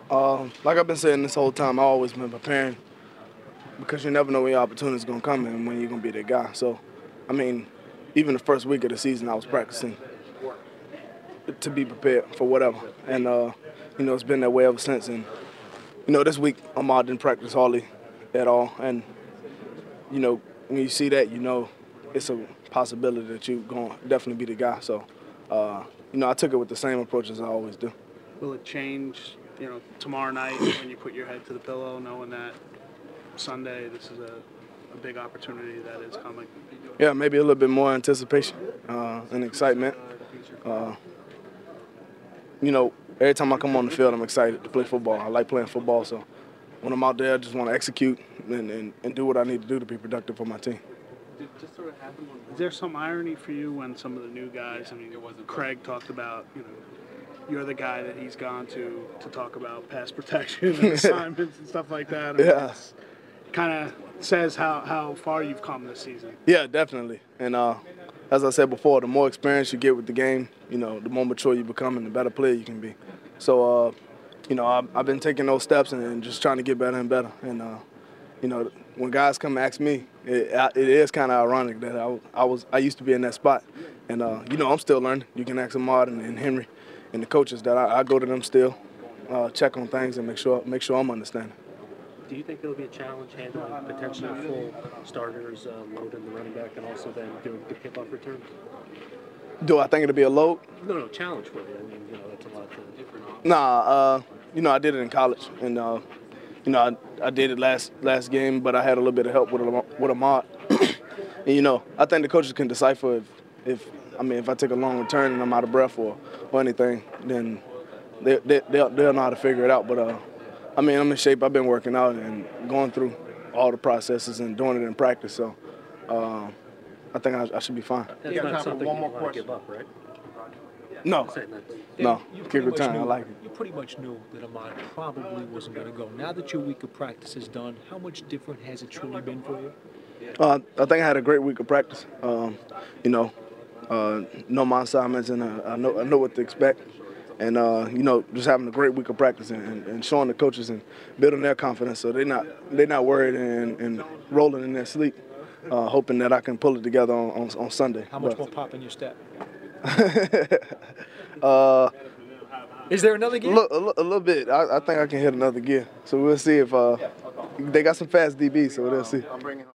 Like I've been saying this whole time, I've always been preparing because you never know when your opportunity is going to come and when you're going to be that guy. So, I mean, even the first week of the season, I was practicing to be prepared for whatever. And, it's been that way ever since. And, this week, Ahmad didn't practice hardly at all. And, when you see that, it's a possibility that you're going to definitely be the guy. So, I took it with the same approach as I always do. Will it change, tomorrow night when you put your head to the pillow, knowing that Sunday this is a big opportunity that is coming? Yeah, maybe a little bit more anticipation and excitement. Every time I come on the field, I'm excited to play football. I like playing football, so when I'm out there, I just want to execute and do what I need to do to be productive for my team. Is there some irony for you when some of the new guys, Craig talked about, you're the guy that he's gone to talk about pass protection and assignments and stuff like that? Yeah. Kind of says how far you've come this season. Yeah, definitely. And as I said before, the more experience you get with the game, the more mature you become and the better player you can be. So, I've been taking those steps and just trying to get better and better. And, when guys come and ask me, it is kind of ironic that I used to be in that spot. And, I'm still learning. You can ask Ahmad and Henry and the coaches that I go to them still, check on things and make sure I'm understanding. Do you think it'll be a challenge handling potentially full starters, loading the running back, and also then doing the kickoff returns? Do I think it'll be a load? No, challenge for you. I mean, that's a lot different. Nah, I did it in college, and I did it last game, but I had a little bit of help with Ahmad. And I think the coaches can decipher if I take a long return and I'm out of breath or anything, then they'll know how to figure it out. But I'm in shape. I've been working out and going through all the processes and doing it in practice. So I think I should be fine. That's not something you want to give up, right? No. Kick return. I like it. You pretty much knew that Ahmad probably wasn't going to go. Now that your week of practice is done, how much different has it truly been for you? I think I had a great week of practice. Know my assignments and I know what to expect. And, just having a great week of practice and showing the coaches and building their confidence so they're not worried and rolling in their sleep, hoping that I can pull it together on Sunday. How much more pop in your step? Is there another gear? A little bit. I think I can hit another gear. So we'll see if they got some fast DBs, so we'll see.